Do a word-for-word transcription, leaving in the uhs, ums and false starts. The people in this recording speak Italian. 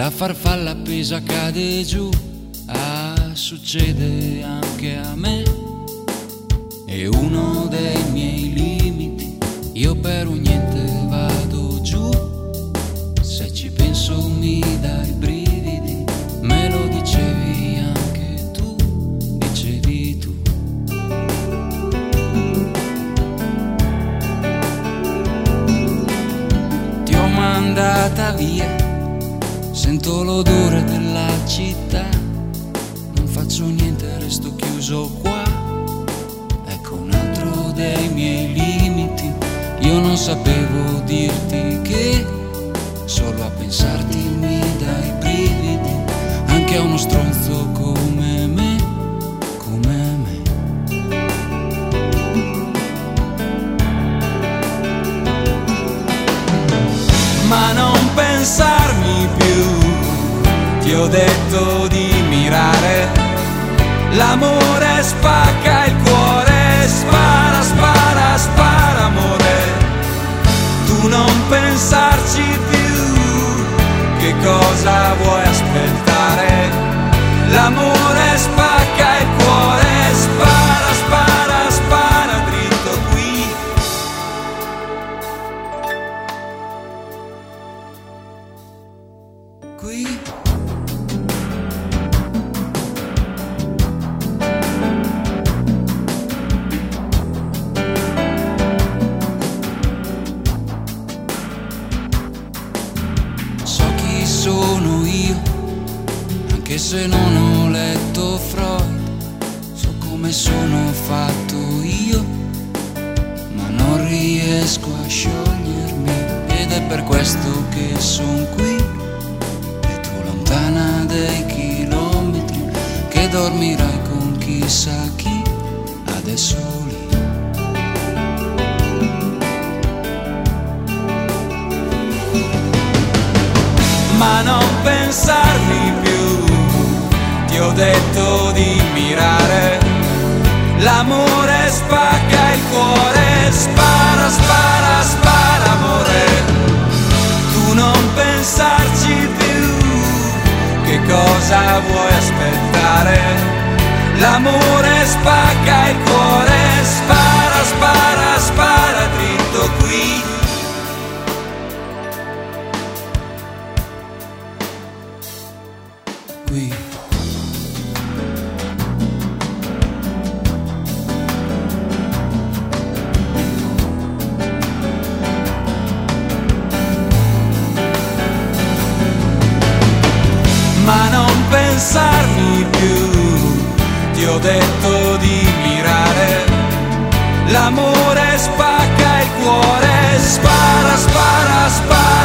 la farfalla appesa cade giù. Ah, succede anche a me. È uno dei miei limiti, io per un niente vado giù. Se ci penso mi dai brividi, me lo dicevi anche tu, dicevi tu. Ti ho mandata via, sento l'odore della città, non faccio niente, resto chiuso qua. Ecco un altro dei miei limiti, io non sapevo dirti che solo a pensarti mi dai brividi, anche a uno stronzo come me, come me. Ma non pensarmi più, ti ho detto di mirare, l'amore spacca il cuore, spara, spara, spara amore. Tu non pensarci più, che cosa vuoi aspettare? L'amore spacca il cuore, spara, spara, spara dritto qui. Qui. Sono io, anche se non ho letto Freud, so come sono fatto io, ma non riesco a sciogliermi, ed è per questo che son qui, e tu lontana dei chilometri, che dormirai con chissà chi, adesso lì. Ma non pensarmi più, ti ho detto di mirare, l'amore spacca il cuore, spara, spara, spara amore. Tu non pensarci più, che cosa vuoi aspettare? L'amore spacca il cuore, spara, spara, spara dritto qui. Qui. Ma non pensarmi più, ti ho detto di mirare, l'amore spacca il cuore, spara, spara, spara.